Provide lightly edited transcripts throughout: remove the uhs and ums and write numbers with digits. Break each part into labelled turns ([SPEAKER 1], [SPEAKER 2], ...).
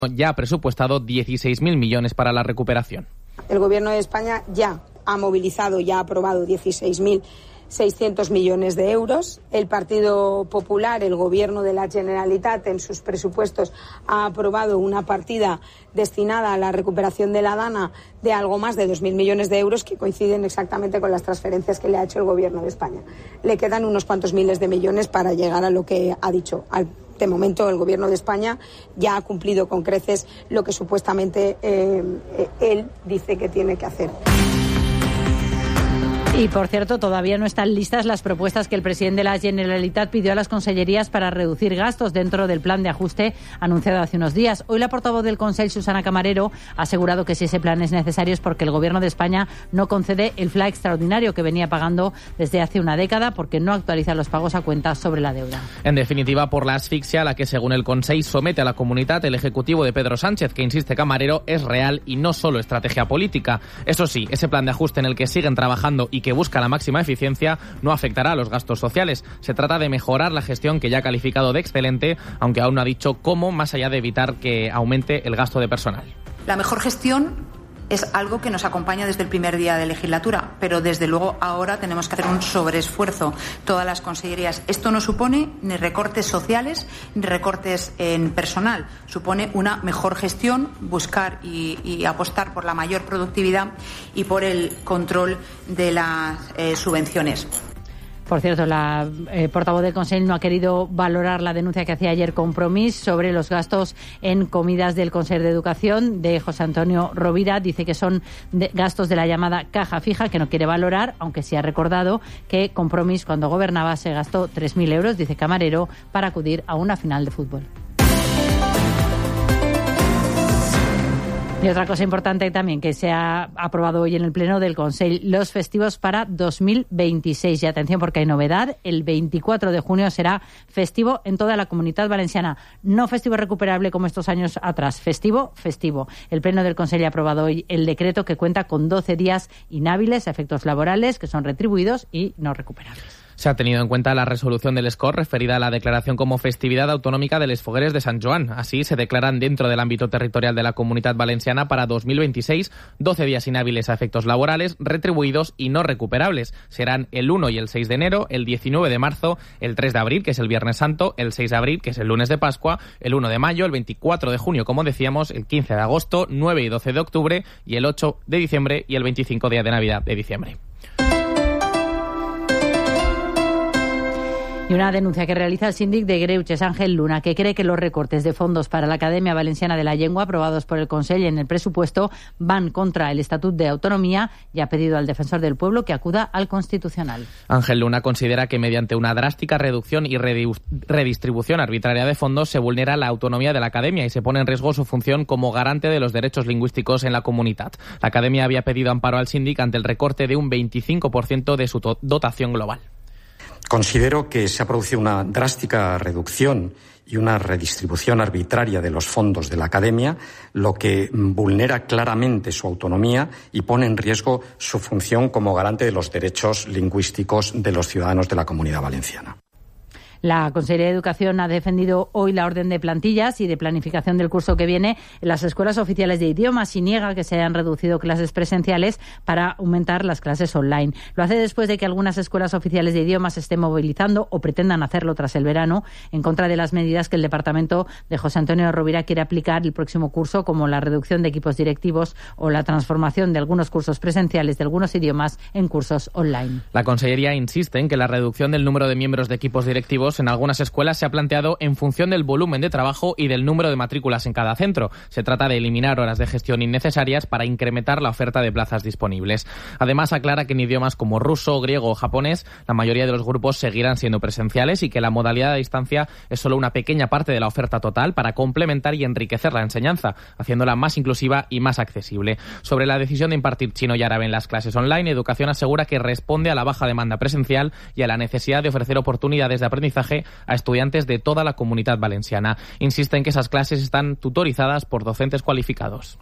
[SPEAKER 1] ya ha presupuestado 16.000 millones para la recuperación.
[SPEAKER 2] El Gobierno de España ya ha movilizado, ya ha aprobado 16.600 millones de euros. El Partido Popular, el Gobierno de la Generalitat, en sus presupuestos ha aprobado una partida destinada a la recuperación de la DANA de algo más de 2.000 millones de euros, que coinciden exactamente con las transferencias que le ha hecho el Gobierno de España. Le quedan unos cuantos miles de millones para llegar a lo que ha dicho. De momento, el Gobierno de España ya ha cumplido con creces lo que supuestamente él dice que tiene que hacer.
[SPEAKER 3] Y, por cierto, todavía no están listas las propuestas que el presidente de la Generalitat pidió a las consellerías para reducir gastos dentro del plan de ajuste anunciado hace unos días. Hoy la portavoz del Consell, Susana Camarero, ha asegurado que si ese plan es necesario es porque el Gobierno de España no concede el FLA extraordinario que venía pagando desde hace una década, porque no actualiza los pagos a cuenta sobre la deuda.
[SPEAKER 1] En definitiva, por la asfixia a la que, según el Consell, somete a la comunitat el ejecutivo de Pedro Sánchez, que, insiste Camarero, es real y no solo estrategia política. Eso sí, ese plan de ajuste en el que siguen trabajando y que busca la máxima eficiencia no afectará a los gastos sociales. Se trata de mejorar la gestión, que ya ha calificado de excelente, aunque aún no ha dicho cómo, más allá de evitar que aumente el gasto de personal.
[SPEAKER 4] La mejor gestión es algo que nos acompaña desde el primer día de legislatura, pero desde luego ahora tenemos que hacer un sobreesfuerzo todas las consellerías. Esto no supone ni recortes sociales ni recortes en personal, supone una mejor gestión, buscar y apostar por la mayor productividad y por el control de las subvenciones.
[SPEAKER 3] Por cierto, la portavoz del Consell no ha querido valorar la denuncia que hacía ayer Compromís sobre los gastos en comidas del Consell de Educación de José Antonio Rovira. Dice que son gastos de la llamada caja fija, que no quiere valorar, aunque sí ha recordado que Compromís, cuando gobernaba, se gastó 3.000 euros, dice Camarero, para acudir a una final de fútbol. Y otra cosa importante también que se ha aprobado hoy en el Pleno del Consell, los festivos para 2026. Y atención, porque hay novedad, el 24 de junio será festivo en toda la Comunitat Valenciana. No festivo recuperable como estos años atrás, festivo. El Pleno del Consell ha aprobado hoy el decreto que cuenta con 12 días inhábiles a efectos laborales, que son retribuidos y no recuperables.
[SPEAKER 1] Se ha tenido en cuenta la resolución del SCOR referida a la declaración como festividad autonómica de les Fogueres de Sant Joan. Así, se declaran dentro del ámbito territorial de la Comunitat Valenciana para 2026 12 días inhábiles a efectos laborales, retribuidos y no recuperables. Serán el 1 y el 6 de enero, el 19 de marzo, el 3 de abril, que es el Viernes Santo, el 6 de abril, que es el lunes de Pascua, el 1 de mayo, el 24 de junio, como decíamos, el 15 de agosto, 9 y 12 de octubre y el 8 de diciembre y el 25 día de Navidad de diciembre.
[SPEAKER 3] Y una denuncia que realiza el síndic de Greuges, Ángel Luna, que cree que los recortes de fondos para la Academia Valenciana de la Llengua aprobados por el Consell en el presupuesto van contra el Estatut de Autonomía, y ha pedido al defensor del pueblo que acuda al Constitucional.
[SPEAKER 1] Ángel Luna considera que mediante una drástica reducción y redistribución arbitraria de fondos se vulnera la autonomía de la Academia y se pone en riesgo su función como garante de los derechos lingüísticos en la comunidad. La Academia había pedido amparo al síndic ante el recorte de un 25% de su dotación global.
[SPEAKER 5] Considero que se ha producido una drástica reducción y una redistribución arbitraria de los fondos de la Academia, lo que vulnera claramente su autonomía y pone en riesgo su función como garante de los derechos lingüísticos de los ciudadanos de la Comunidad Valenciana.
[SPEAKER 3] La Consellería de Educación ha defendido hoy la orden de plantillas y de planificación del curso que viene en las escuelas oficiales de idiomas y niega que se hayan reducido clases presenciales para aumentar las clases online. Lo hace después de que algunas escuelas oficiales de idiomas se estén movilizando o pretendan hacerlo tras el verano en contra de las medidas que el departamento de José Antonio Rovira quiere aplicar el próximo curso, como la reducción de equipos directivos o la transformación de algunos cursos presenciales de algunos idiomas en cursos online.
[SPEAKER 1] La Consellería insiste en que la reducción del número de miembros de equipos directivos en algunas escuelas se ha planteado en función del volumen de trabajo y del número de matrículas en cada centro. Se trata de eliminar horas de gestión innecesarias para incrementar la oferta de plazas disponibles. Además, aclara que en idiomas como ruso, griego o japonés, la mayoría de los grupos seguirán siendo presenciales y que la modalidad a distancia es solo una pequeña parte de la oferta total para complementar y enriquecer la enseñanza, haciéndola más inclusiva y más accesible. Sobre la decisión de impartir chino y árabe en las clases online, Educación asegura que responde a la baja demanda presencial y a la necesidad de ofrecer oportunidades de aprendizaje a estudiantes de toda la Comunidad Valenciana. Insiste en que esas clases están tutorizadas por docentes cualificados.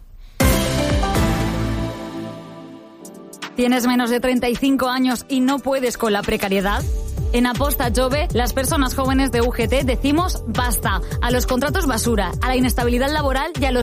[SPEAKER 6] ¿Tienes menos de 35 años y no puedes con la precariedad? En Aposta Jove, las personas jóvenes de UGT decimos basta a los contratos basura, a la inestabilidad laboral y a los